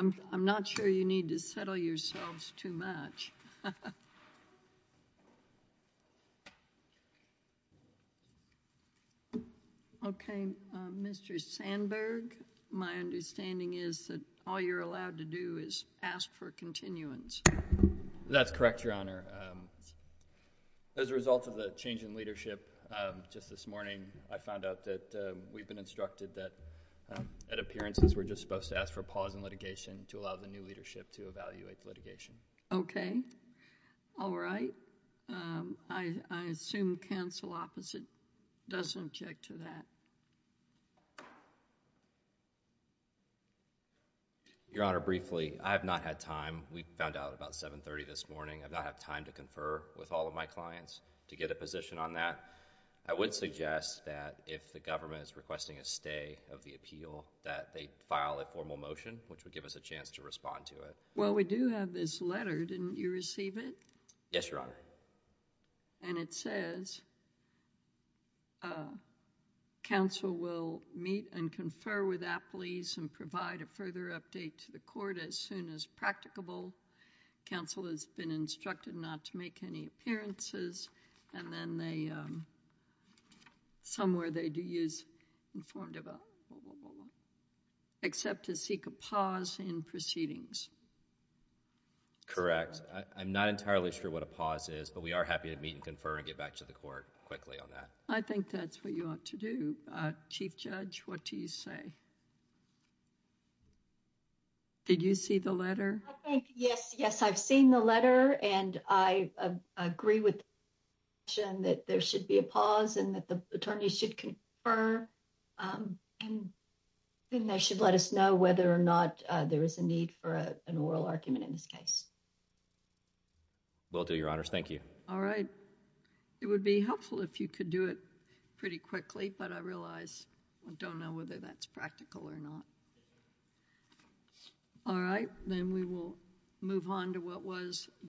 I'm not sure you need to settle yourselves too much. Okay, Mr. Sandberg, my understanding is that all you're allowed to do is ask for continuance. That's correct, Your Honor. As a result of the change in leadership, just this morning, I found out that we've been instructed that at appearances, we're just supposed to ask for a pause in litigation to allow the new leadership to evaluate the litigation. Okay. All right. I assume counsel opposite doesn't object to that. Your Honor, briefly, I have not had time. We found out about 7:30 this morning. I've not had time to confer with all of my clients to get a position on that. I would suggest that if the government is requesting a stay of the appeal, that they file a formal motion, which would give us a chance to respond to it. Well, we do have this letter. Didn't you receive it? Yes, Your Honor. And it says, counsel will meet and confer with appellees and provide a further update to the court as soon as practicable. Counsel has been instructed not to make any appearances, and then they, somewhere they do use informed about, blah, blah, blah, blah, except to seek a pause in proceedings. Correct. I'm not entirely sure what a pause is, but we are happy to meet and confer and get back to the court quickly on that. I think that's what you ought to do. Chief Judge, what do you say? Did you see the letter? I think, yes, I've seen the letter, and I agree with the position that there should be a pause and that the attorneys should confer, and then they should let us know whether or not there is a need for an oral argument in this case. Will do, Your Honors. Thank you. All right. It would be helpful if you could do it pretty quickly, but I realize I don't know whether that's practical or not. All right, then we will move on to what was